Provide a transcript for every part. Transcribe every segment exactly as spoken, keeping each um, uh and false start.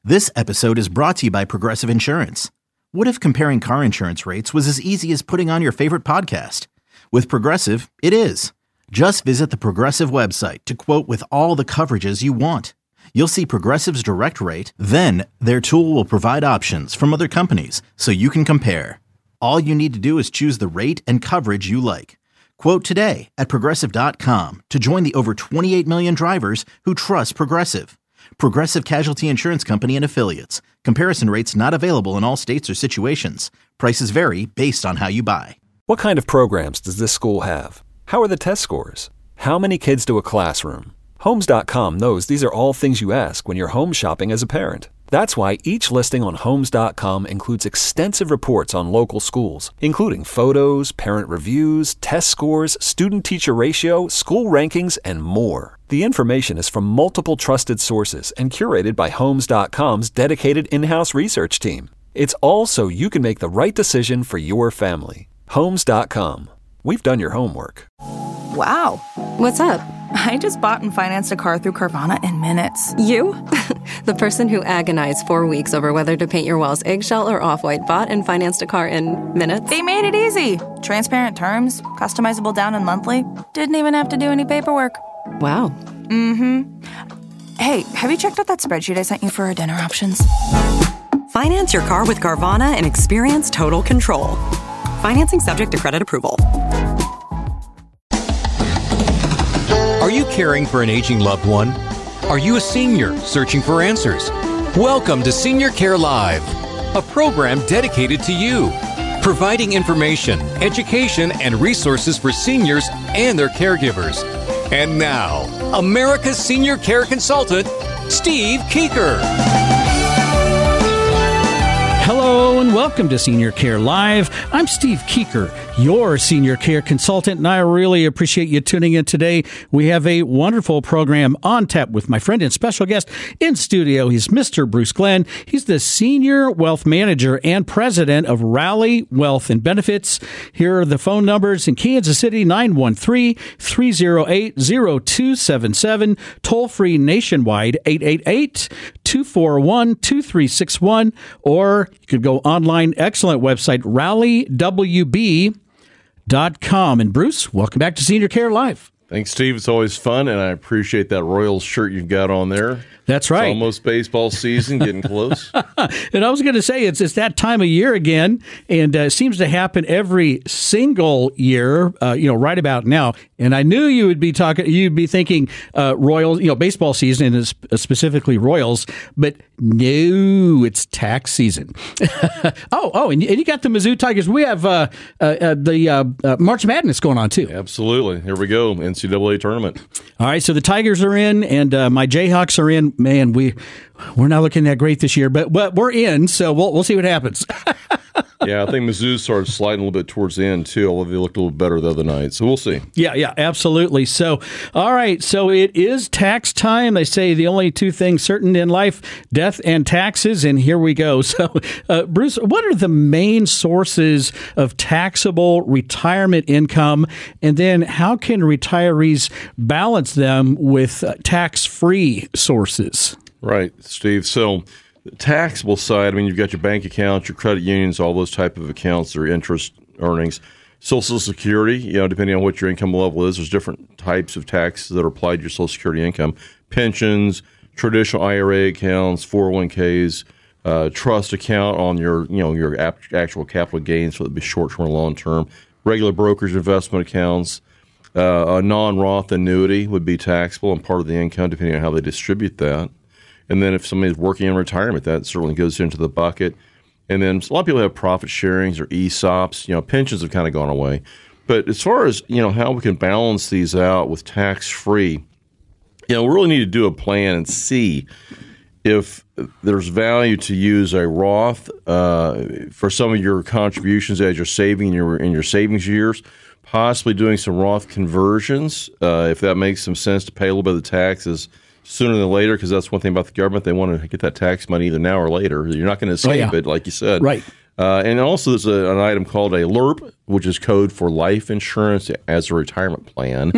This episode is brought to you by Progressive Insurance. What if comparing car insurance rates was as easy as putting on your favorite podcast? With Progressive, it is. Just visit the Progressive website to quote with all the coverages you want. You'll see Progressive's direct rate, then their tool will provide options from other companies so you can compare. All you need to do is choose the rate and coverage you like. Quote today at progressive dot com to join the over twenty-eight million drivers who trust Progressive. Progressive Casualty Insurance Company and Affiliates. Comparison rates not available in all states or situations. Prices vary based on how you buy. What kind of programs does this school have? How are the test scores? How many kids do a classroom? Homes dot com knows these are all things you ask when you're home shopping as a parent. That's why each listing on Homes dot com includes extensive reports on local schools, including photos, parent reviews, test scores, student-teacher ratio, school rankings, and more. The information is from multiple trusted sources and curated by Homes dot com's dedicated in-house research team. It's all so you can make the right decision for your family. Homes dot com. We've done your homework. Wow. What's up? I just bought and financed a car through Carvana in minutes. You? The person who agonized four weeks over whether to paint your walls eggshell or off-white bought and financed a car in minutes? They made it easy. Transparent terms, customizable down and monthly. Didn't even have to do any paperwork. Wow. Mm-hmm. Hey, have you checked out that spreadsheet I sent you for our dinner options? Finance your car with Carvana and experience total control. Financing subject to credit approval. Are you caring for an aging loved one? Are you a senior searching for answers? Welcome to Senior Care Live, a program dedicated to you, providing information, education, and resources for seniors and their caregivers. And now, America's Senior Care Consultant, Steve Keeker. Hello and welcome to Senior Care Live. I'm Steve Keeker, your Senior Care Consultant, and I really appreciate you tuning in today. We have a wonderful program on tap with my friend and special guest in studio. He's Mister Bruce Glenn. He's the Senior Wealth Manager and President of Rally Wealth and Benefits. Here are the phone numbers in Kansas City, nine one three, three oh eight, oh two seven seven, toll-free nationwide, eight eight eight, two four one, two three six one, or you could go online, excellent website, rally w b dot com. And Bruce, welcome back to Senior Care Live. Thanks, Steve. It's always fun, and I appreciate that Royals shirt you've got on there. That's right. It's almost baseball season, getting close. And I was going to say, it's it's that time of year again, and uh, it seems to happen every single year, uh, you know, right about now. And I knew you would be talking, you'd be thinking uh, Royals, you know, baseball season, and specifically Royals, but no, it's tax season. oh, oh, and you, and you got the Mizzou Tigers. We have uh, uh, uh, the uh, uh, March Madness going on, too. Absolutely. Here we go, N C double A tournament. All right, so the Tigers are in, and uh, my Jayhawks are in. Man, we we're not looking that great this year, but but we're in, so we'll we'll see what happens. Yeah, I think Mizzou started sliding a little bit towards the end, too, although they looked a little better the other night. So we'll see. Yeah, yeah, absolutely. So, all right, so it is tax time. They say the only two things certain in life, death and taxes, and here we go. So, uh, Bruce, what are the main sources of taxable retirement income, and then how can retirees balance them with uh, tax-free sources? Right, Steve. So the taxable side, I mean, you've got your bank accounts, your credit unions, all those type of accounts, their interest earnings. Social Security, you know, depending on what your income level is, there's different types of taxes that are applied to your Social Security income. Pensions, traditional I R A accounts, four oh one k's, uh, trust account on your, you know, your actual capital gains, so it'd be short-term or long-term. Regular brokerage investment accounts. Uh, a non-Roth annuity would be taxable and part of the income, depending on how they distribute that. And then if somebody's working in retirement, that certainly goes into the bucket. And then a lot of people have profit sharings or E S O Ps. You know, pensions have kind of gone away. But as far as, you know, how we can balance these out with tax-free, you know, we really need to do a plan and see if there's value to use a Roth uh, for some of your contributions as you're saving in your, in your savings years, possibly doing some Roth conversions, uh, if that makes some sense to pay a little bit of the taxes sooner than later, because that's one thing about the government. They want to get that tax money either now or later. You're not going to escape oh, yeah. it, like you said. Right. Uh, and also there's a, an item called a L U R P, which is code for life insurance as a retirement plan. Hmm.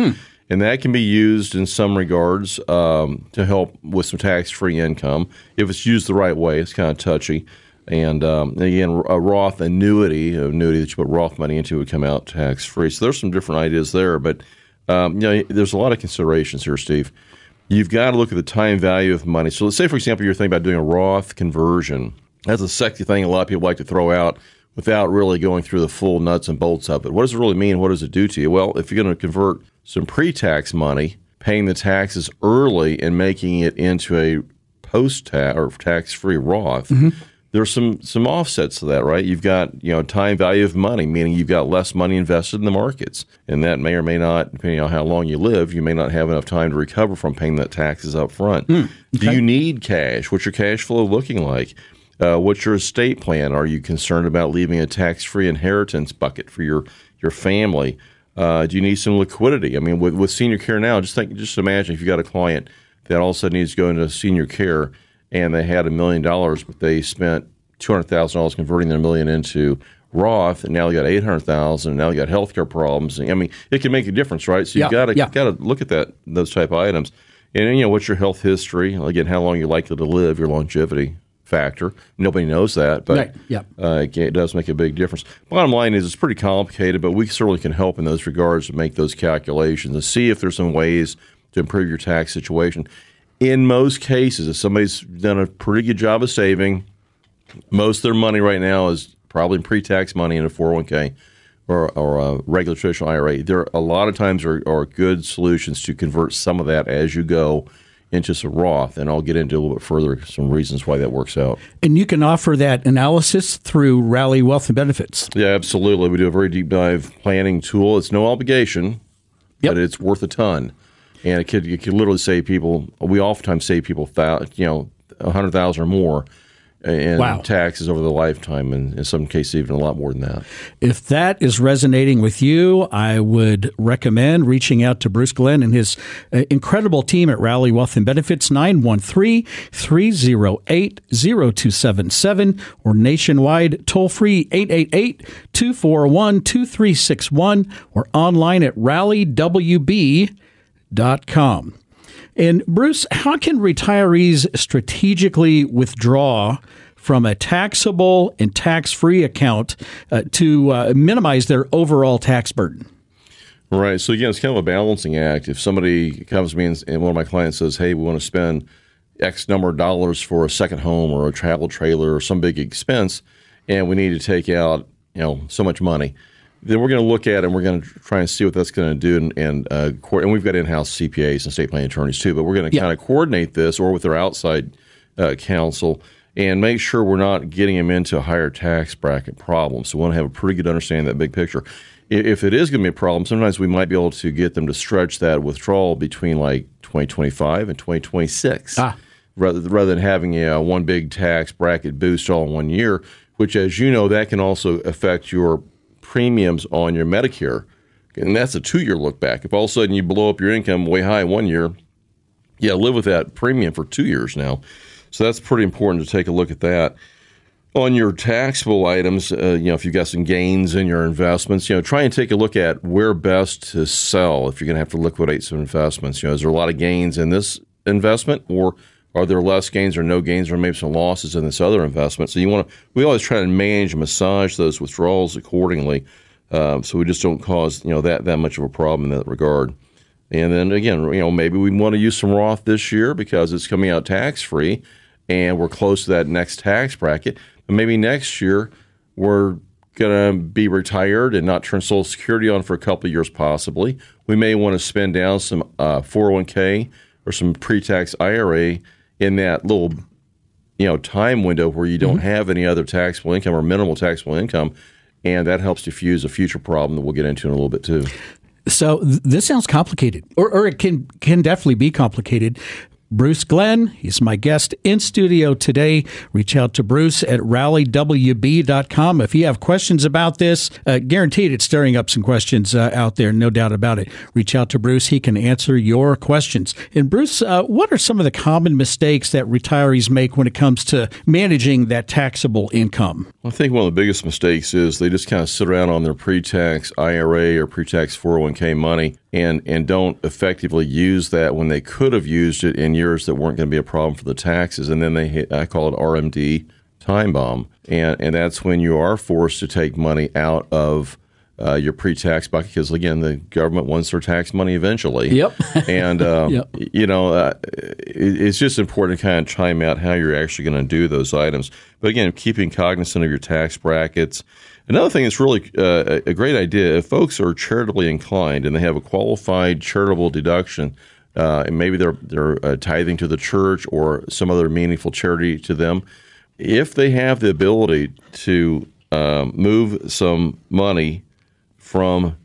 And that can be used in some regards um, to help with some tax-free income. If it's used the right way, it's kind of touchy. And um, again, a Roth annuity, an annuity that you put Roth money into would come out tax-free. So there's some different ideas there. But um, you know, there's a lot of considerations here, Steve. You've got to look at the time value of money. So let's say, for example, you're thinking about doing a Roth conversion. That's a sexy thing a lot of people like to throw out without really going through the full nuts and bolts of it. What does it really mean? What does it do to you? Well, if you're going to convert some pre-tax money, paying the taxes early and making it into a post-tax or tax-free Roth, mm-hmm. there's some some offsets to that, right? You've got, you know, time value of money, meaning you've got less money invested in the markets. And that may or may not, depending on how long you live, you may not have enough time to recover from paying that taxes up front. Mm, okay. Do you need cash? What's your cash flow looking like? Uh, what's your estate plan? Are you concerned about leaving a tax-free inheritance bucket for your, your family? Uh, do you need some liquidity? I mean, with, with senior care now, just think, just imagine if you got a client that all of a sudden needs to go into senior care and they had a million dollars, but they spent two hundred thousand dollars converting their million into Roth, and now they got eight hundred thousand dollars, and now they got healthcare problems. I mean, it can make a difference, right? So you've yeah, got to yeah. got to look at that those type of items. And, you know, what's your health history? Again, how long you're likely to live, your longevity factor. Nobody knows that, but right. yeah. uh, it does make a big difference. Bottom line is it's pretty complicated, but we certainly can help in those regards to make those calculations and see if there's some ways to improve your tax situation. In most cases, if somebody's done a pretty good job of saving, most of their money right now is probably pre-tax money in a four oh one k or, or a regular traditional I R A. There a lot of times are, are good solutions to convert some of that as you go into some Roth, and I'll get into a little bit further some reasons why that works out. And you can offer that analysis through Rally Wealth and Benefits. Yeah, absolutely. We do a very deep dive planning tool. It's no obligation, yep. but it's worth a ton. And it could, it could literally save people, we oftentimes save people, you know, one hundred thousand dollars or more in wow. taxes over the lifetime, and in some cases even a lot more than that. If that is resonating with you, I would recommend reaching out to Bruce Glenn and his uh, incredible team at Rally Wealth and Benefits, nine one three, three oh eight, oh two seven seven, or nationwide toll-free eight eight eight, two four one, two three six one, or online at rally w b dot com. And Bruce, how can retirees strategically withdraw from a taxable and tax-free account uh, to uh, minimize their overall tax burden? Right. So, again, it's kind of a balancing act. If somebody comes to me and, and one of my clients says, hey, we want to spend X number of dollars for a second home or a travel trailer or some big expense, and we need to take out, you know, so much money, then we're going to look at it and we're going to try and see what that's going to do. And and, uh, co- and we've got in-house C P As and estate planning attorneys too, but we're going to yeah. kind of coordinate this or with our outside uh, counsel and make sure we're not getting them into a higher tax bracket problem. So we want to have a pretty good understanding of that big picture. If it is going to be a problem, sometimes we might be able to get them to stretch that withdrawal between like twenty twenty-five and twenty twenty-six ah. rather, rather than having a uh, one big tax bracket boost all in one year, which, as you know, that can also affect your premiums on your Medicare, and that's a two-year look back. If all of a sudden you blow up your income way high one year, yeah, live with that premium for two years now. So that's pretty important to take a look at that. On your taxable items, uh, you know, if you've got some gains in your investments, you know, try and take a look at where best to sell if you're going to have to liquidate some investments. You know, is there a lot of gains in this investment, or are there less gains or no gains or maybe some losses in this other investment? So you want to, we always try to manage and massage those withdrawals accordingly, um, so we just don't cause, you know, that, that much of a problem in that regard. And then again, you know, maybe we want to use some Roth this year because it's coming out tax-free and we're close to that next tax bracket. But maybe next year we're going to be retired and not turn Social Security on for a couple of years possibly. We may want to spend down some uh, four oh one k or some pre-tax I R A in that little, you know, time window where you don't mm-hmm. have any other taxable income or minimal taxable income, and that helps diffuse a future problem that we'll get into in a little bit too. So th- this sounds complicated, or, or it can can definitely be complicated. Bruce Glenn, he's my guest in studio today. Reach out to Bruce at rally w b dot com. If you have questions about this, uh, guaranteed it's stirring up some questions uh, out there, no doubt about it. Reach out to Bruce. He can answer your questions. And Bruce, uh, what are some of the common mistakes that retirees make when it comes to managing that taxable income? I think one of the biggest mistakes is they just kind of sit around on their pre-tax I R A or pre-tax four oh one k money, and and don't effectively use that when they could have used it in years that weren't going to be a problem for the taxes. And then they hit, I call it R M D, time bomb. And, and that's when you are forced to take money out of Uh, your pre-tax bucket, because again, the government wants their tax money eventually. Yep. and uh, yep. you know, uh, it, it's just important to kind of chime out how you're actually going to do those items. But again, keeping cognizant of your tax brackets. Another thing that's really uh, a great idea: if folks are charitably inclined and they have a qualified charitable deduction, uh, and maybe they're they're uh, tithing to the church or some other meaningful charity to them, if they have the ability to um, move some money from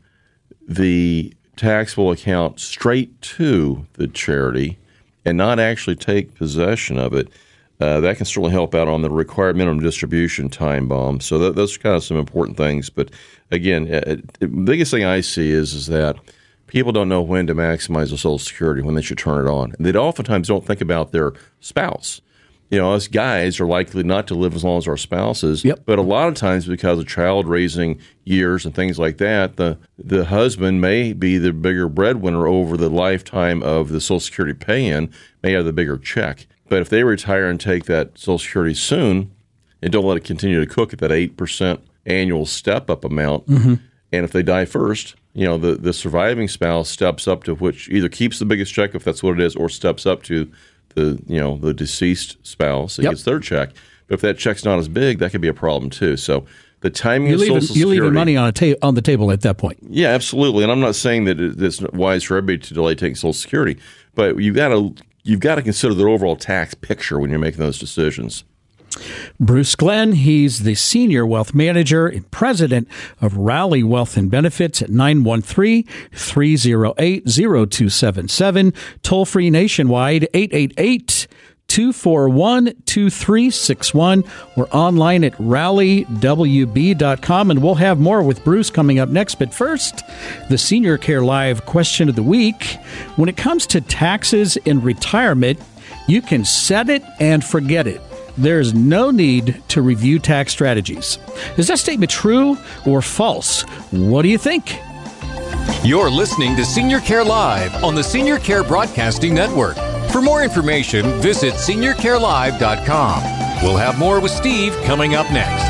the taxable account straight to the charity and not actually take possession of it, uh, that can certainly help out on the required minimum distribution time bomb. So that, those are kind of some important things. But again, uh, the biggest thing I see is, is that people don't know when to maximize their Social Security, when they should turn it on. And they oftentimes don't think about their spouse. You know, us guys are likely not to live as long as our spouses, yep. but a lot of times because of child-raising years and things like that, the the husband may be the bigger breadwinner over the lifetime of the Social Security pay-in, may have the bigger check. But if they retire and take that Social Security soon and don't let it continue to cook at that eight percent annual step-up amount, mm-hmm. and if they die first, you know, the, the surviving spouse steps up to which either keeps the biggest check, if that's what it is, or steps up to the you know the deceased spouse that yep. gets their check. But if that check's not as big, that could be a problem too. So the timing you're of leaving, Social you're Security, leaving money on a ta- on the table at that point. Yeah, absolutely. And I'm not saying that it's wise for everybody to delay taking Social Security, but you've got to you've got to consider the overall tax picture when you're making those decisions. Bruce Glenn, he's the Senior Wealth Manager and President of Rally Wealth and Benefits at nine one three, three oh eight, oh two seven seven. Toll free nationwide, eight eight eight, two four one, two three six one. Or online at rally w b dot com. And we'll have more with Bruce coming up next. But first, the Senior Care Live question of the week. When it comes to taxes in retirement, you can set it and forget it. There's no need to review tax strategies. Is that statement true or false? What do you think? You're listening to Senior Care Live on the Senior Care Broadcasting Network. For more information, visit senior care live dot com. We'll have more with Steve coming up next.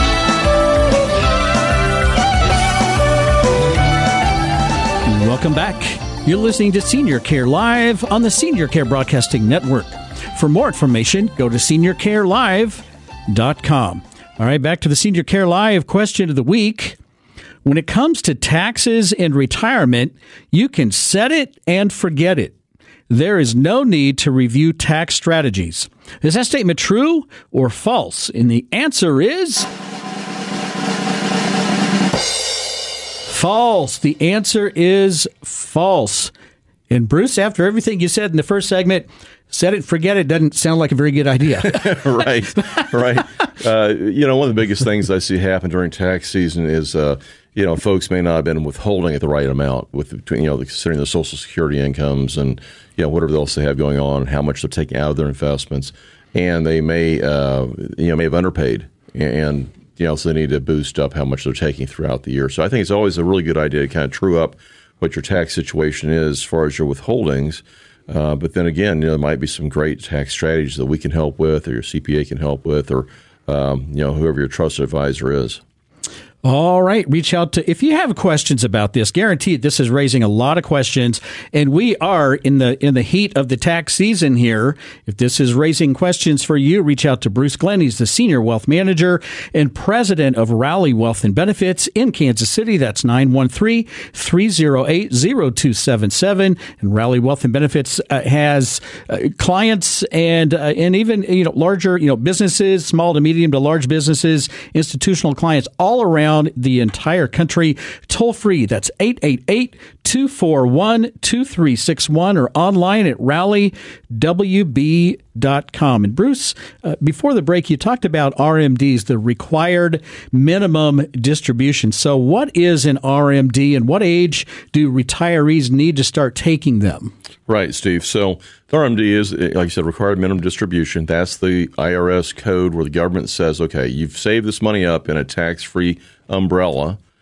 Welcome back. You're listening to Senior Care Live on the Senior Care Broadcasting Network. For more information, go to senior care live dot com. All right, back to the Senior Care Live question of the week. When it comes to taxes and retirement, you can set it and forget it. There is no need to review tax strategies. Is that statement true or false? And the answer is false. The answer is false. And Bruce, after everything you said in the first segment, set it, forget it, doesn't sound like a very good idea. right, right. Uh, you know, one of the biggest things I see happen during tax season is, uh, you know, folks may not have been withholding at the right amount with, you know, considering their Social Security incomes and, you know, whatever else they have going on, how much they're taking out of their investments. And they may, uh, you know, may have underpaid and, you know, so they need to boost up how much they're taking throughout the year. So I think it's always a really good idea to kind of true up what your tax situation is as far as your withholdings. Uh, but then again, you know, there might be some great tax strategies that we can help with, or your C P A can help with, or um, you know, whoever your trusted advisor is. All right. Reach out to, if you have questions about this, guaranteed this is raising a lot of questions. And we are in the, in the heat of the tax season here. If this is raising questions for you, reach out to Bruce Glenn. He's the Senior Wealth Manager and President of Rally Wealth and Benefits in Kansas City. That's nine one three, three oh eight, oh two seven seven. And Rally Wealth and Benefits uh, has uh, clients and, uh, and even, you know, larger, you know, businesses, small to medium to large businesses, institutional clients all around the entire country. Toll free, that's eight eight eight, two four one, two three six one, or online at rally w b dot com. And Bruce, uh, before the break, you talked about R M Ds, the required minimum distribution. So what is an R M D, and what age do retirees need to start taking them? Right, Steve. So the R M D is, like you said, required minimum distribution. That's the I R S code where the government says, okay, you've saved this money up in a tax-free umbrella,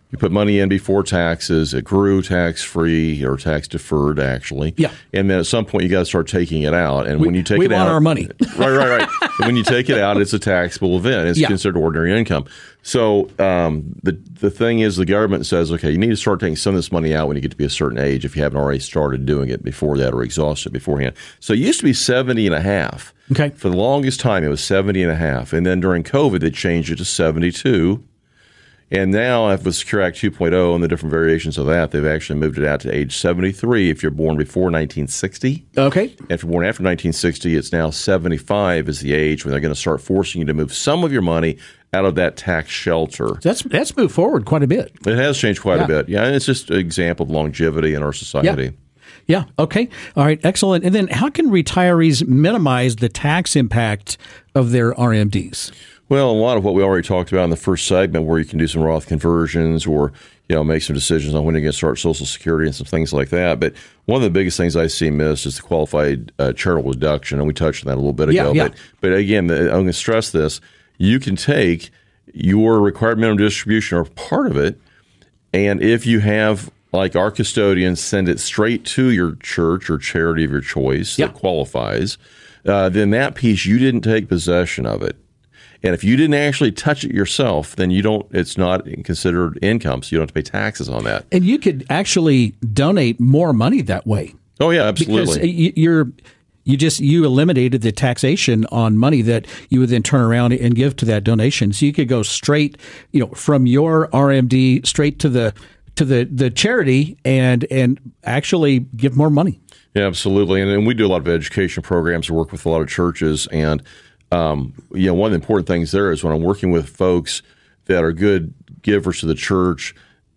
You put money in before taxes. It grew tax-free or tax-deferred, actually. Yeah. And then at some point, you got to start taking it out. And we, when you take we it want out, our money. right, right, right. And when you take it out, it's a taxable event. It's yeah. considered ordinary income. So um, the the thing is, the government says, okay, you need to start taking some of this money out when you get to be a certain age if you haven't already started doing it before that or exhausted beforehand. So it used to be seventy and a half. Okay. For the longest time, it was seventy and a half. And then during COVID, they changed it to seventy-two. And now, with Secure Act two point oh and the different variations of that, they've actually moved it out to age seventy-three if you're born before nineteen sixty. Okay. And if you're born after nineteen sixty, it's now seventy-five is the age when they're going to start forcing you to move some of your money out of that tax shelter. That's that's moved forward quite a bit. It has changed quite yeah. a bit. Yeah, and it's just an example of longevity in our society. Yeah. Yeah. Okay. All right. Excellent. And then how can retirees minimize the tax impact of their R M Ds? Well, a lot of what we already talked about in the first segment, where you can do some Roth conversions or, you know, make some decisions on when you're going to start Social Security and some things like that. But one of the biggest things I see missed is the qualified uh, charitable deduction, and we touched on that a little bit ago. Yeah, yeah. But, but again, the, I'm going to stress this. You can take your required minimum distribution or part of it, and if you have, like our custodians, send it straight to your church or charity of your choice yeah. that qualifies, uh, then that piece, you didn't take possession of it. And if you didn't actually touch it yourself, then you don't. It's not considered income, so you don't have to pay taxes on that. And you could actually donate more money that way. Oh yeah, absolutely. Because you're you just you eliminated the taxation on money that you would then turn around and give to that donation. So you could go straight, you know, from your R M D straight to the to the, the charity and and actually give more money. Yeah, absolutely. And, and we do a lot of education programs. We work with a lot of churches, and Um, you know, one of the important things there is when I'm working with folks that are good givers to the church,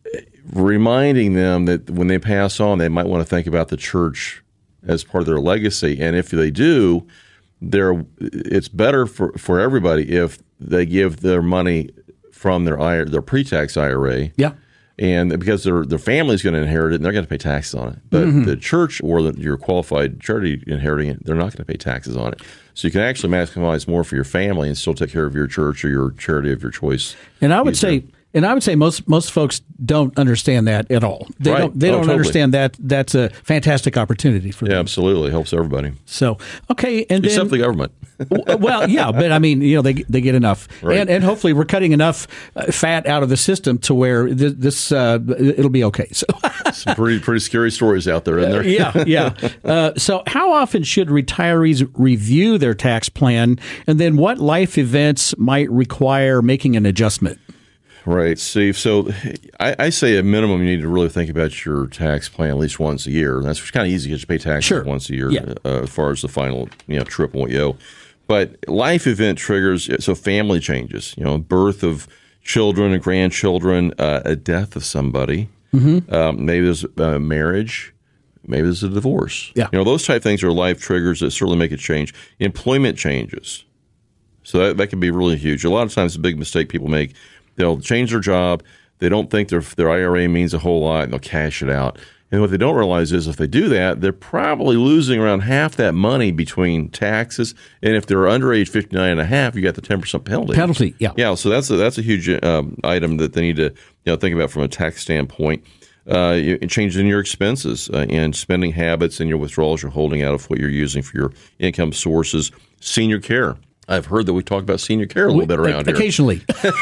reminding them that when they pass on, they might want to think about the church as part of their legacy. And if they do, they're, it's better for, for everybody if they give their money from their I, their pre-tax I R A. Yeah. And because their their family's going to inherit it, and they're going to pay taxes on it. But mm-hmm. the church or the, your qualified charity inheriting it, they're not going to pay taxes on it. So you can actually maximize more for your family and still take care of your church or your charity of your choice. And I would easier. say, and I would say most most folks don't understand that at all. They right. don't. They oh, don't totally. understand that. That's a fantastic opportunity for them. Yeah, absolutely. It helps everybody. So okay, and except then, the government. Well, yeah, but I mean, you know, they they get enough, right. and and hopefully we're cutting enough uh, fat out of the system to where this, this uh, it'll be okay. So some pretty pretty scary stories out there, isn't there? Uh, yeah, yeah. Uh, so how often should retirees review their tax plan, and then what life events might require making an adjustment? Right, Steve. So I, I say at minimum you need to really think about your tax plan at least once a year. And that's kind of easy because you pay taxes sure. once a year yeah. uh, as far as the final, you know, trip and what you owe. But life event triggers, so family changes, you know, birth of children and grandchildren, uh, a death of somebody, mm-hmm. um, maybe there's a marriage, maybe there's a divorce. Yeah. You know, those type of things are life triggers that certainly make a change. Employment changes. So that, that can be really huge. A lot of times the big mistake people make, they'll change their job. They don't think their their I R A means a whole lot, and they'll cash it out. And what they don't realize is if they do that, they're probably losing around half that money between taxes. And if they're under age fifty-nine and a half, you got the ten percent penalty. Penalty, yeah. Yeah, so that's a, that's a huge um, item that they need to you know think about from a tax standpoint. Uh, changes in your expenses uh, and spending habits and your withdrawals you're holding out of what you're using for your income sources. Senior care. I've heard that we talk about senior care a little bit around here. Occasionally.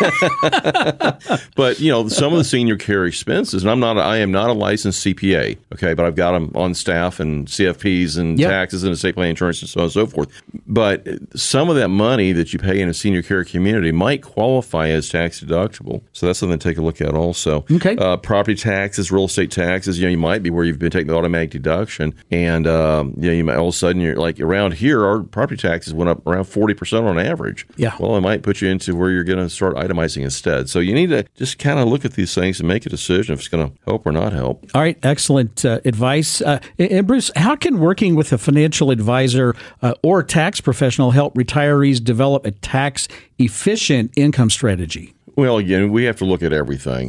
But, you know, some of the senior care expenses, and I'm not, I am not a licensed C P A, okay, but I've got them on staff and C F Ps and yep. taxes and estate plan insurance and so on and so forth. But some of that money that you pay in a senior care community might qualify as tax deductible. So that's something to take a look at also. Okay. Uh, property taxes, real estate taxes, you know, you might be where you've been taking the automatic deduction. And, um, you know, you might all of a sudden, you're like around here, our property taxes went up around forty percent on average. Yeah. Well, it might put you into where you're going to start itemizing instead. So you need to just kind of look at these things and make a decision if it's going to help or not help. All right. Excellent uh, advice. Uh, and Bruce, how can working with a financial advisor uh, or tax professional help retirees develop a tax efficient income strategy? Well, again, we have to look at everything.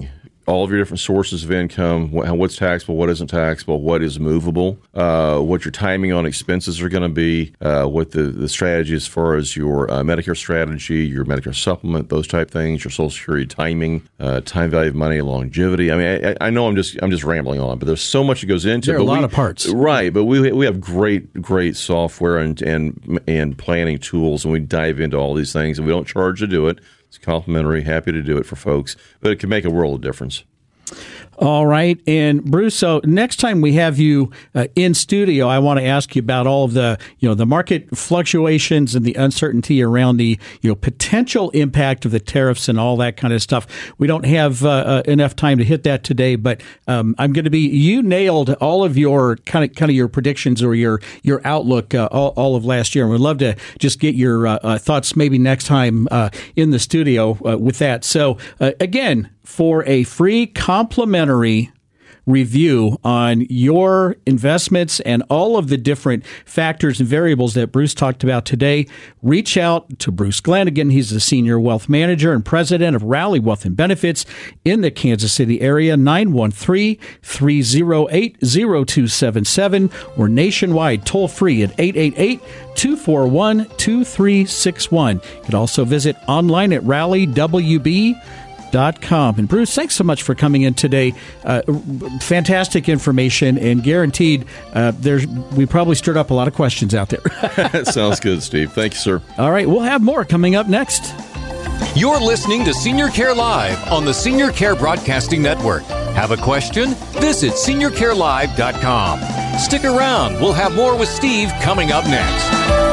all of your different sources of income, what, what's taxable, what isn't taxable, what is movable, uh, what your timing on expenses are going to be, uh, what the, the strategy as far as your uh, Medicare strategy, your Medicare supplement, those type things, your Social Security timing, uh, time value of money, longevity. I mean, I, I know I'm just I'm just rambling on, but there's so much that goes into it. There are but a lot we, of parts. Right, but we we have great, great software and, and, and planning tools, and we dive into all these things, and we don't charge to do it. It's complimentary. Happy to do it for folks, but it can make a world of difference. All right. And Bruce, so next time we have you uh, in studio, I want to ask you about all of the, you know, the market fluctuations and the uncertainty around the, you know, potential impact of the tariffs and all that kind of stuff. We don't have uh, uh, enough time to hit that today, but um, I'm going to be, you nailed all of your kind of kind of your predictions or your your outlook uh, all, all of last year. And we'd love to just get your uh, uh, thoughts maybe next time uh, in the studio uh, with that. So uh, again, for a free complimentary review on your investments and all of the different factors and variables that Bruce talked about today, reach out to Bruce Glenn. Again, he's the Senior Wealth Manager and President of Rally Wealth and Benefits in the Kansas City area, nine one three, three oh eight, oh two seven seven, or nationwide toll free at eight eight eight, two four one, two three six one. You can also visit online at rally w b dot com. And Bruce, thanks so much for coming in today. Uh, fantastic information, and guaranteed uh, there's we probably stirred up a lot of questions out there. Sounds good, Steve. Thank you, sir. All right, we'll have more coming up next. You're listening to Senior Care Live on the Senior Care Broadcasting Network. Have a question? Visit senior care live dot com. Stick around. We'll have more with Steve coming up next.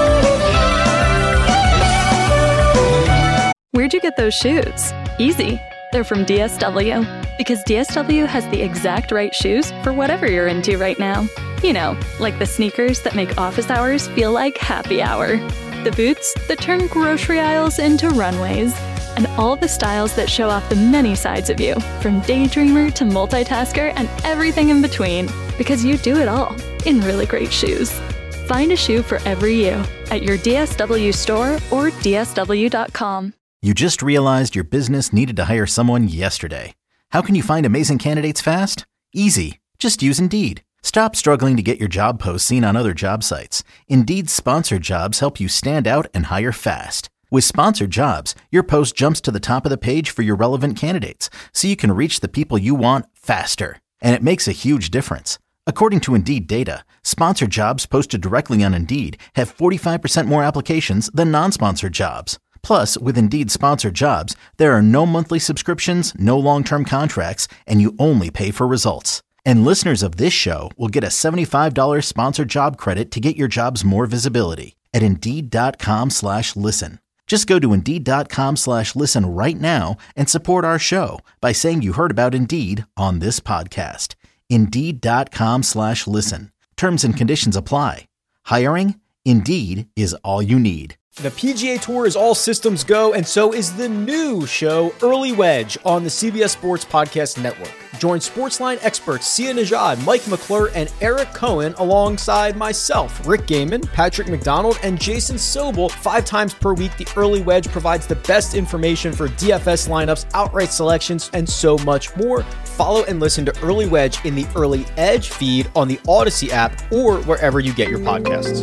Where'd you get those shoes? Easy. They're from D S W. Because D S W has the exact right shoes for whatever you're into right now. You know, like the sneakers that make office hours feel like happy hour. The boots that turn grocery aisles into runways. And all the styles that show off the many sides of you, from daydreamer to multitasker and everything in between. Because you do it all in really great shoes. Find a shoe for every you at your D S W store or D S W dot com. You just realized your business needed to hire someone yesterday. How can you find amazing candidates fast? Easy. Just use Indeed. Stop struggling to get your job posts seen on other job sites. Indeed's sponsored jobs help you stand out and hire fast. With sponsored jobs, your post jumps to the top of the page for your relevant candidates, so you can reach the people you want faster. And it makes a huge difference. According to Indeed data, sponsored jobs posted directly on Indeed have forty-five percent more applications than non-sponsored jobs. Plus, with Indeed sponsored jobs, there are no monthly subscriptions, no long-term contracts, and you only pay for results. And listeners of this show will get a seventy-five dollars sponsored job credit to get your jobs more visibility at Indeed.com slash listen. Just go to Indeed.com slash listen right now and support our show by saying you heard about Indeed on this podcast. Indeed.com slash listen. Terms and conditions apply. Hiring? Indeed is all you need. The P G A Tour is all systems go, and so is the new show, Early Wedge, on the C B S Sports Podcast Network. Join Sportsline experts Sia Najad, Mike McClure, and Eric Cohen alongside myself, Rick Gaiman, Patrick McDonald, and Jason Sobel. Five times per week, the Early Wedge provides the best information for D F S lineups, outright selections, and so much more. Follow and listen to Early Wedge in the Early Edge feed on the Odyssey app or wherever you get your podcasts.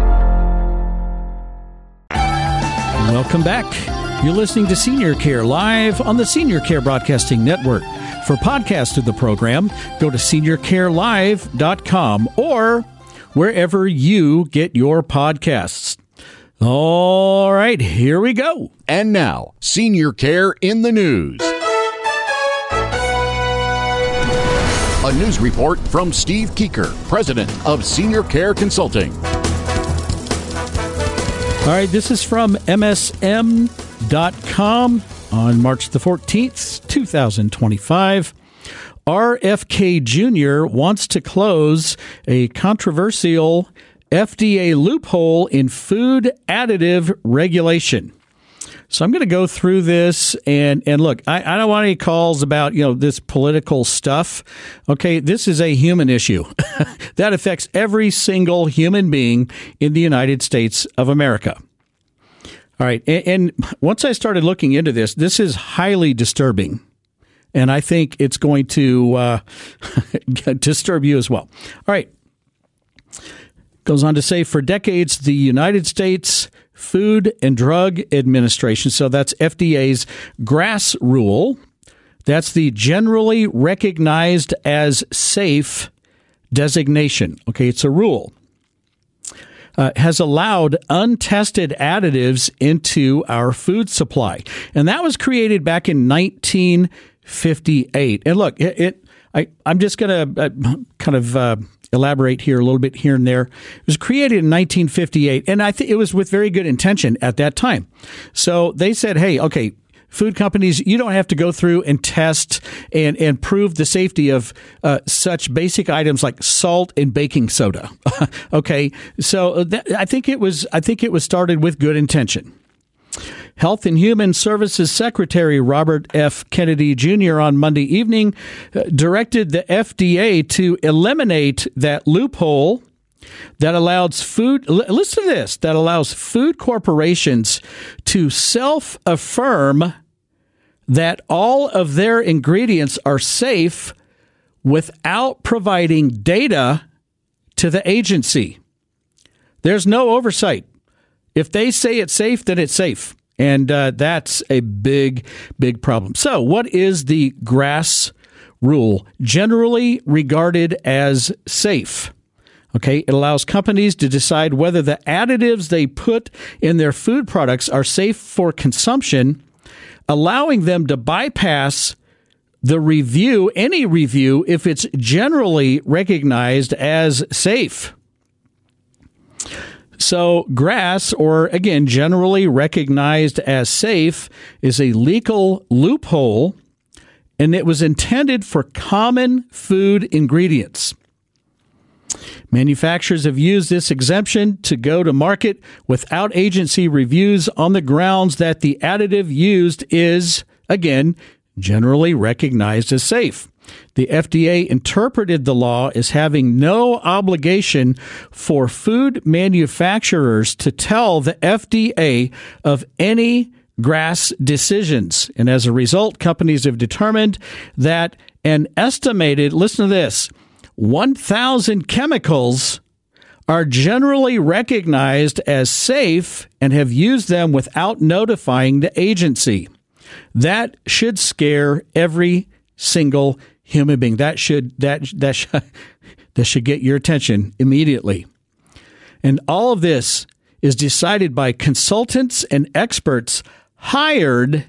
Welcome back. You're listening to Senior Care Live on the Senior Care Broadcasting Network. For podcasts of the program, go to senior care live dot com or wherever you get your podcasts. All right, here we go. And now, Senior Care in the News. A news report from Steve Keeker, President of Senior Care Consulting. All right, this is from M S M dot com on March the fourteenth, twenty twenty-five. R F K Junior wants to close a controversial F D A loophole in food additive regulation. So I'm going to go through this and, and look, I, I don't want any calls about, you know, this political stuff. Okay, this is a human issue that affects every single human being in the United States of America. All right, and, and once I started looking into this, this is highly disturbing. And I think it's going to uh, disturb you as well. All right. Goes on to say, for decades, the United States Food and Drug Administration, so that's F D A's GRAS rule, that's the generally recognized as safe designation. Okay, it's a rule. Uh, has allowed untested additives into our food supply. And that was created back in nineteen fifty-eight. And look, it, it I, I'm just going to uh, kind of uh, elaborate here a little bit here and there. It was created in nineteen fifty-eight, and I think it was with very good intention at that time. So they said, hey, okay, food companies, you don't have to go through and test and, and prove the safety of uh, such basic items like salt and baking soda. Okay, so that, I think it was I think it was started with good intention. Health and Human Services Secretary Robert F. Kennedy Junior on Monday evening uh, directed the F D A to eliminate that loophole that allows food, listen to this, that allows food corporations to self-affirm that all of their ingredients are safe without providing data to the agency. There's no oversight. If they say it's safe, then it's safe. And uh, that's a big, big problem. So what is the GRAS rule? Generally regarded as safe. Okay, it allows companies to decide whether the additives they put in their food products are safe for consumption, allowing them to bypass the review, any review, if it's generally recognized as safe. So GRAS, or again, generally recognized as safe, is a legal loophole, and it was intended for common food ingredients. Manufacturers have used this exemption to go to market without agency reviews on the grounds that the additive used is, again, generally recognized as safe. The F D A interpreted the law as having no obligation for food manufacturers to tell the F D A of any GRAS decisions. And as a result, companies have determined that an estimated, listen to this, one thousand chemicals are generally recognized as safe and have used them without notifying the agency. That should scare every single human being. That should that that should, that should get your attention immediately. And all of this is decided by consultants and experts hired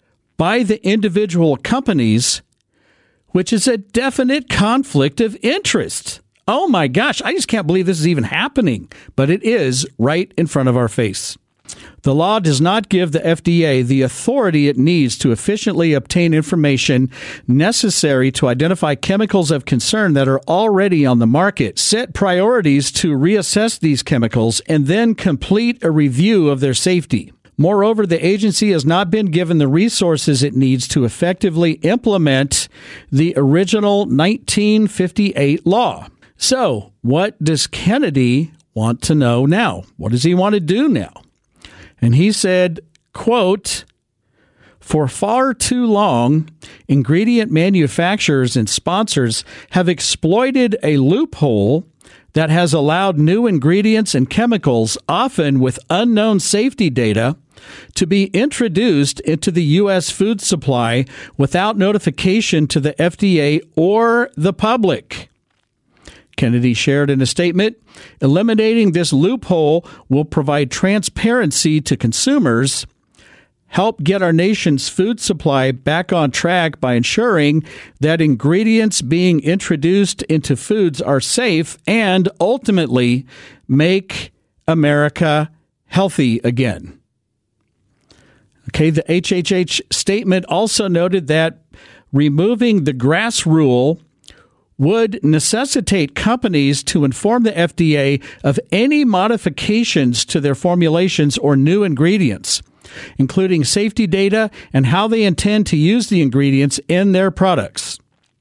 by the individual companies, which is a definite conflict of interest. Oh my gosh, I just can't believe this is even happening, but it is right in front of our face. The law does not give the F D A the authority it needs to efficiently obtain information necessary to identify chemicals of concern that are already on the market, set priorities to reassess these chemicals, and then complete a review of their safety. Moreover, the agency has not been given the resources it needs to effectively implement the original nineteen fifty-eight law. So, what does Kennedy want to know now? What does he want to do now? And he said, quote, for far too long, ingredient manufacturers and sponsors have exploited a loophole that has allowed new ingredients and chemicals, often with unknown safety data, to be introduced into the U S food supply without notification to the F D A or the public. Kennedy shared in a statement, eliminating this loophole will provide transparency to consumers, help get our nation's food supply back on track by ensuring that ingredients being introduced into foods are safe, and ultimately make America healthy again. Okay, the H H H statement also noted that removing the GRAS rule would necessitate companies to inform the F D A of any modifications to their formulations or new ingredients, including safety data and how they intend to use the ingredients in their products.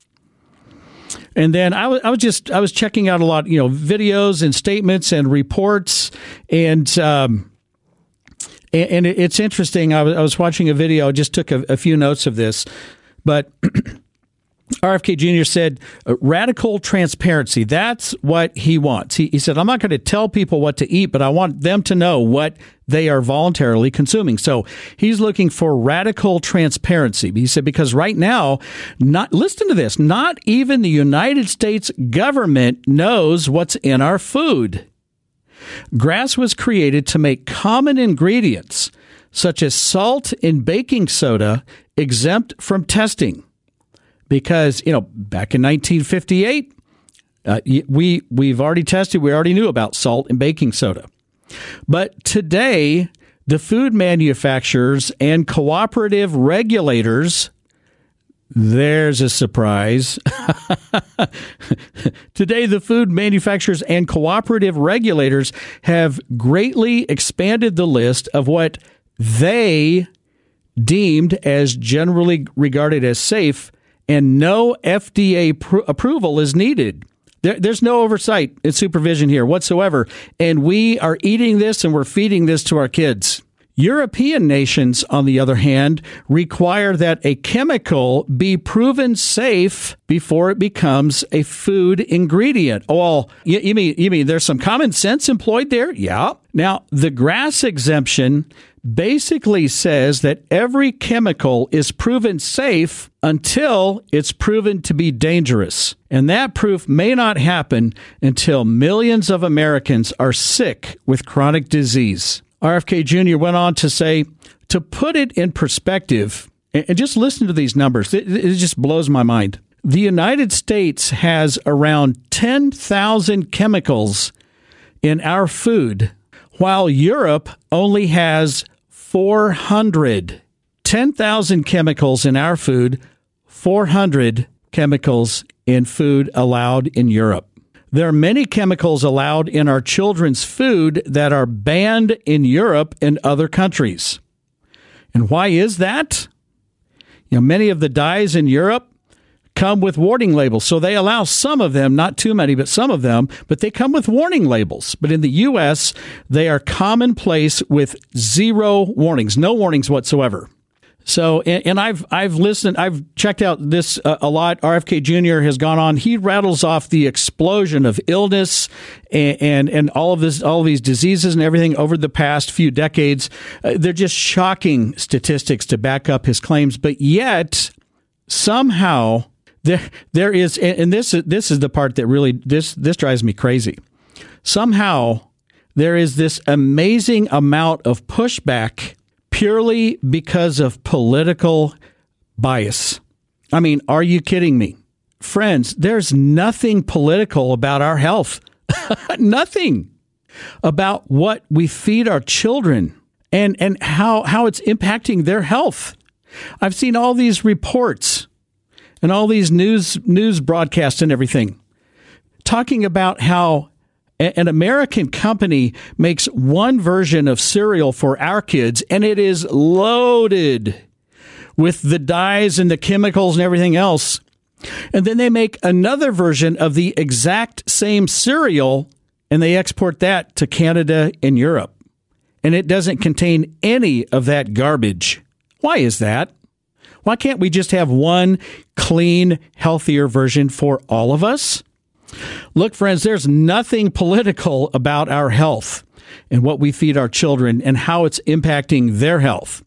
And then I was, I was just I was checking out a lot, you know, videos and statements and reports, and um, and it's interesting. I was, I was watching a video. I just took a, a few notes of this. But R F K Junior said uh, radical transparency. That's what he wants. He, he said, I'm not going to tell people what to eat, but I want them to know what they are voluntarily consuming. So he's looking for radical transparency. He said, because right now, not listen to this, not even the United States government knows what's in our food. GRAS was created to make common ingredients such as salt and baking soda exempt from testing. Because, you know, back in nineteen fifty-eight, uh, we, we've already tested, we already knew about salt and baking soda. But today, the food manufacturers and cooperative regulators, there's a surprise. Today, the food manufacturers and cooperative regulators have greatly expanded the list of what they deemed as generally regarded as safe, and no F D A pr- approval is needed. There, there's no oversight and supervision here whatsoever, and we are eating this and we're feeding this to our kids. European nations, on the other hand, require that a chemical be proven safe before it becomes a food ingredient. Oh, well, you, you mean you mean there's some common sense employed there? Yeah. Now, the GRAS exemption basically says that every chemical is proven safe until it's proven to be dangerous. And that proof may not happen until millions of Americans are sick with chronic disease. R F K Junior went on to say, to put it in perspective, and just listen to these numbers, it, it just blows my mind. The United States has around ten thousand chemicals in our food, while Europe only has four hundred. ten thousand chemicals in our food, four hundred chemicals in food allowed in Europe. There are many chemicals allowed in our children's food that are banned in Europe and other countries. And why is that? You know, many of the dyes in Europe come with warning labels. So they allow some of them, not too many, but some of them, but they come with warning labels. But in the U S, they are commonplace with zero warnings, no warnings whatsoever. So, and, and I've I've listened, I've checked out this uh, a lot. R F K Junior has gone on. He rattles off the explosion of illness and and, and all of this, all of these diseases and everything over the past few decades. Uh, they're just shocking statistics to back up his claims. But yet, somehow there there is, and this is this is the part that really this this drives me crazy. Somehow there is this amazing amount of pushback purely because of political bias. I mean, are you kidding me? Friends, there's nothing political about our health. Nothing about what we feed our children and, and how, how it's impacting their health. I've seen all these reports and all these news news broadcasts and everything talking about how an American company makes one version of cereal for our kids, and it is loaded with the dyes and the chemicals and everything else. And then they make another version of the exact same cereal, and they export that to Canada and Europe. And it doesn't contain any of that garbage. Why is that? Why can't we just have one clean, healthier version for all of us? Look, friends, there's nothing political about our health and what we feed our children and how it's impacting their health.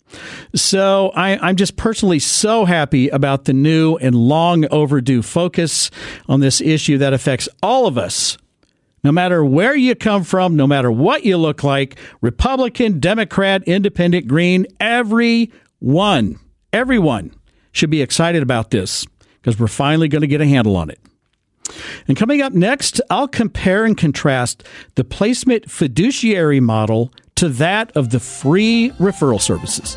So I, I'm just personally so happy about the new and long overdue focus on this issue that affects all of us. No matter where you come from, no matter what you look like, Republican, Democrat, Independent, Green, everyone, everyone should be excited about this because we're finally going to get a handle on it. And coming up next, I'll compare and contrast the placement fiduciary model to that of the free referral services.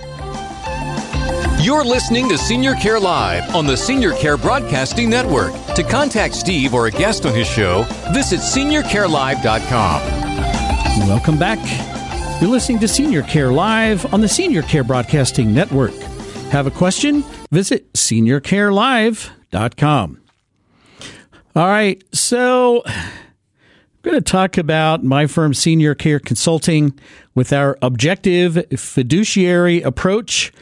You're listening to Senior Care Live on the Senior Care Broadcasting Network. To contact Steve or a guest on his show, visit senior care live dot com. Welcome back. You're listening to Senior Care Live on the Senior Care Broadcasting Network. Have a question? Visit senior care live dot com. All right, so I'm going to talk about my firm, Senior Care Consulting, with our objective fiduciary approach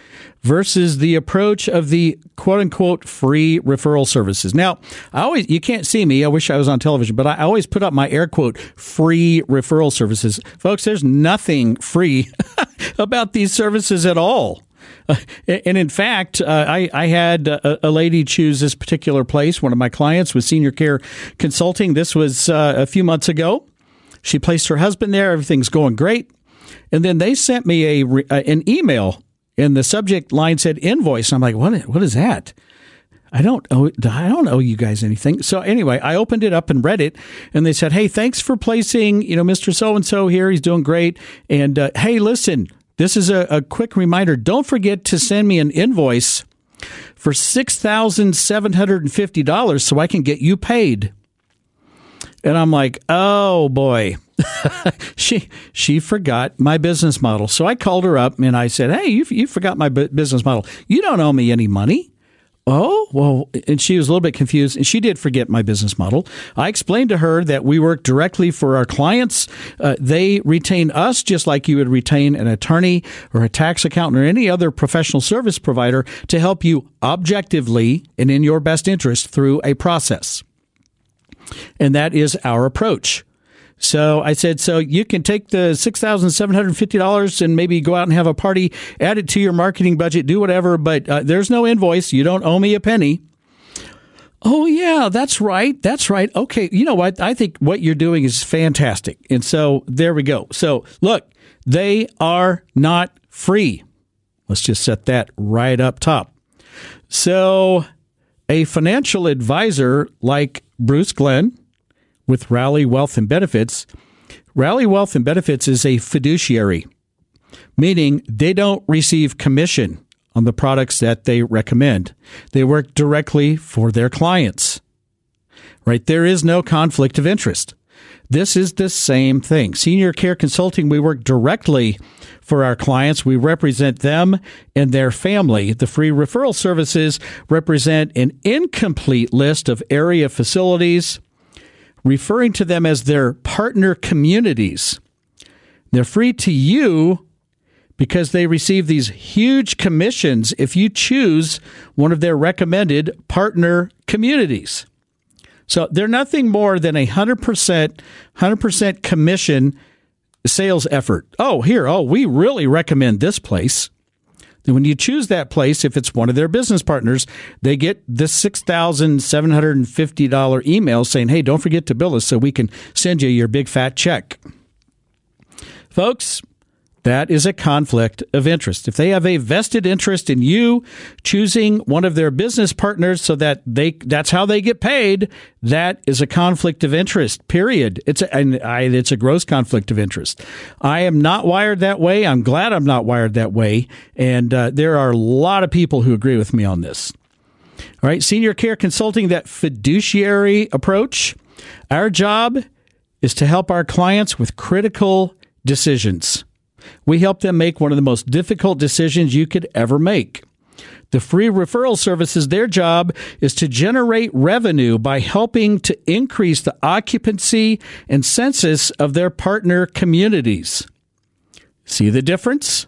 versus the approach of the quote-unquote free referral services. Now, I always you can't see me. I wish I was on television, but I always put up my air quote free referral services. Folks, there's nothing free about these services at all. Uh, and in fact, uh, I, I had a, a lady choose this particular place. One of my clients with Senior Care Consulting. This was uh, a few months ago. She placed her husband there. Everything's going great. And then they sent me a uh, an email, and the subject line said invoice. And I'm like, what? What is that? I don't owe, I don't owe you guys anything. So anyway, I opened it up and read it, and they said, hey, thanks for placing, you know, Mister So-and-so here. He's doing great. And uh, hey, listen, this is a, a quick reminder. Don't forget to send me an invoice for six thousand seven hundred fifty dollars so I can get you paid. And I'm like, oh, boy. she she forgot my business model. So I called her up and I said, hey, you, you forgot my bu- business model. You don't owe me any money. Oh, well, and she was a little bit confused, and she did forget my business model. I explained to her that we work directly for our clients. Uh, they retain us just like you would retain an attorney or a tax accountant or any other professional service provider to help you objectively and in your best interest through a process. And that is our approach. So I said, so you can take the six thousand seven hundred fifty dollars and maybe go out and have a party, add it to your marketing budget, do whatever, but uh, there's no invoice. You don't owe me a penny. Oh, yeah, that's right. That's right. Okay, you know what? I think what you're doing is fantastic. And so there we go. So look, they are not free. Let's just set that right up top. So a financial advisor like Bruce Glenn with Rally Wealth and Benefits, Rally Wealth and Benefits is a fiduciary, meaning they don't receive commission on the products that they recommend. They work directly for their clients, right? There is no conflict of interest. This is the same thing. Senior Care Consulting, we work directly for our clients. We represent them and their family. The free referral services represent an incomplete list of area facilities, referring to them as their partner communities. They're free to you because they receive these huge commissions if you choose one of their recommended partner communities. So they're nothing more than a one hundred percent, one hundred percent commission sales effort. Oh, here, oh, we really recommend this place. Then when you choose that place, if it's one of their business partners, they get the six thousand seven hundred fifty dollars email saying, hey, don't forget to bill us so we can send you your big fat check. Folks, that is a conflict of interest. If they have a vested interest in you choosing one of their business partners so that they that's how they get paid, that is a conflict of interest, period. It's a, and I, it's a gross conflict of interest. I am not wired that way. I'm glad I'm not wired that way. And uh, there are a lot of people who agree with me on this. All right, Senior Care Consulting, that fiduciary approach. Our job is to help our clients with critical decisions. We help them make one of the most difficult decisions you could ever make. The free referral services, their job is to generate revenue by helping to increase the occupancy and census of their partner communities. See the difference?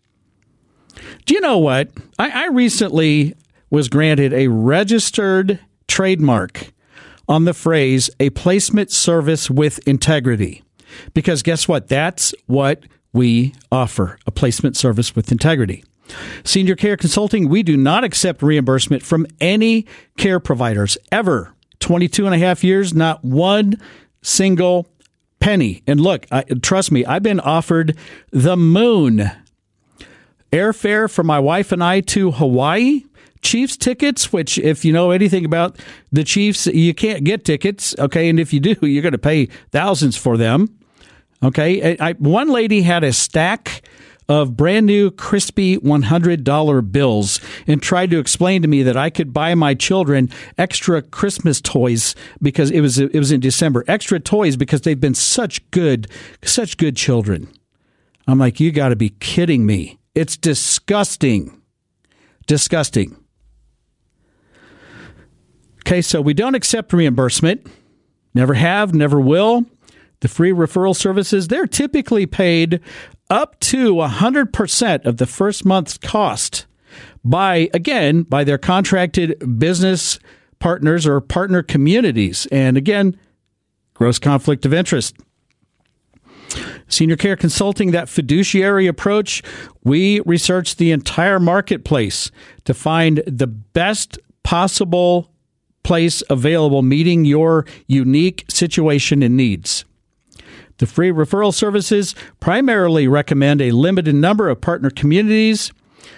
Do you know what? I, I recently was granted a registered trademark on the phrase, a placement service with integrity. Because guess what? That's what we offer, a placement service with integrity. Senior Care Consulting, we do not accept reimbursement from any care providers ever. twenty-two and a half years, not one single penny. And look, I, trust me, I've been offered the moon. Airfare for my wife and I to Hawaii. Chiefs tickets, which if you know anything about the Chiefs, you can't get tickets. Okay. And if you do, you're going to pay thousands for them. Okay, I, one lady had a stack of brand new crispy one hundred dollar bills and tried to explain to me that I could buy my children extra Christmas toys because it was it was in December. Extra toys because they've been such good, such good children. I'm like, you got to be kidding me. It's disgusting. Disgusting. Okay, so we don't accept reimbursement. Never have, never will. The free referral services, they're typically paid up to one hundred percent of the first month's cost. by, again, by their contracted business partners or partner communities. And again, gross conflict of interest. Senior Care Consulting, that fiduciary approach, we research the entire marketplace to find the best possible place available meeting your unique situation and needs. The free referral services primarily recommend a limited number of partner communities.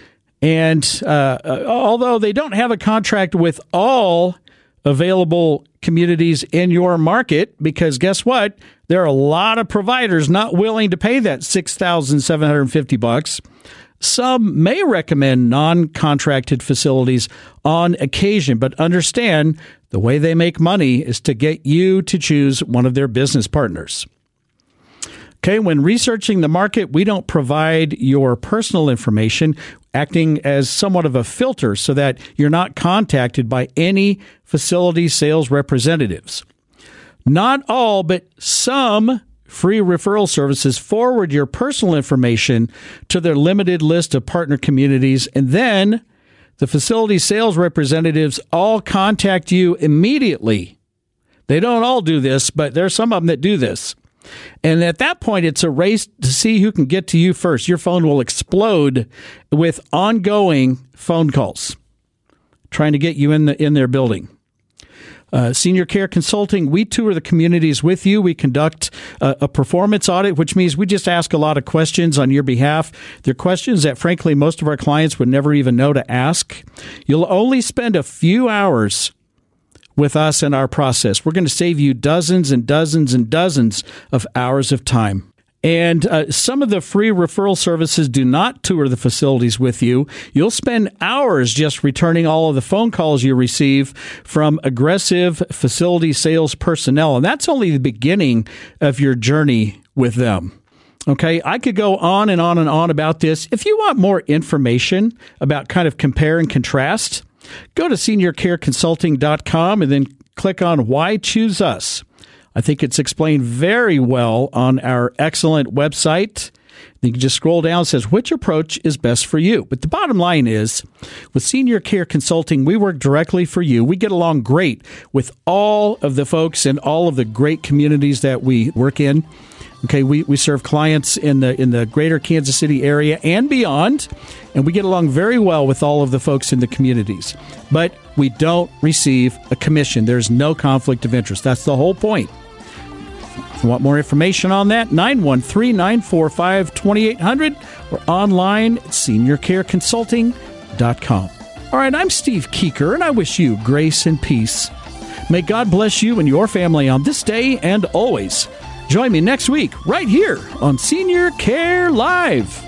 And uh, although they don't have a contract with all available communities in your market, because guess what? There are a lot of providers not willing to pay that six thousand seven hundred fifty bucks. Some may recommend non-contracted facilities on occasion, but understand the way they make money is to get you to choose one of their business partners. Okay, when researching the market, we don't provide your personal information, acting as somewhat of a filter so that you're not contacted by any facility sales representatives. Not all, but some free referral services forward your personal information to their limited list of partner communities, and then the facility sales representatives all contact you immediately. They don't all do this, but there's some of them that do this. And at that point, it's a race to see who can get to you first. Your phone will explode with ongoing phone calls trying to get you in the in their building. Uh, Senior Care Consulting, we tour the communities with you. We conduct a, a performance audit, which means we just ask a lot of questions on your behalf. They're questions that, frankly, most of our clients would never even know to ask. You'll only spend a few hours with us in our process. We're going to save you dozens and dozens and dozens of hours of time. And uh, some of the free referral services do not tour the facilities with you. You'll spend hours just returning all of the phone calls you receive from aggressive facility sales personnel. And that's only the beginning of your journey with them. Okay, I could go on and on and on about this. If you want more information about kind of compare and contrast, go to senior care consulting dot com and then click on Why Choose Us. I think it's explained very well on our excellent website. You can just scroll down. It says, which approach is best for you? But the bottom line is, with Senior Care Consulting, we work directly for you. We get along great with all of the folks in all of the great communities that we work in. Okay, we, we serve clients in the in the greater Kansas City area and beyond, and we get along very well with all of the folks in the communities. But we don't receive a commission. There's no conflict of interest. That's the whole point. If you want more information on that, nine one three, nine four five, two eight zero zero or online at senior care consulting dot com. All right, I'm Steve Keeker, and I wish you grace and peace. May God bless you and your family on this day and always. Join me next week right here on Senior Care Live.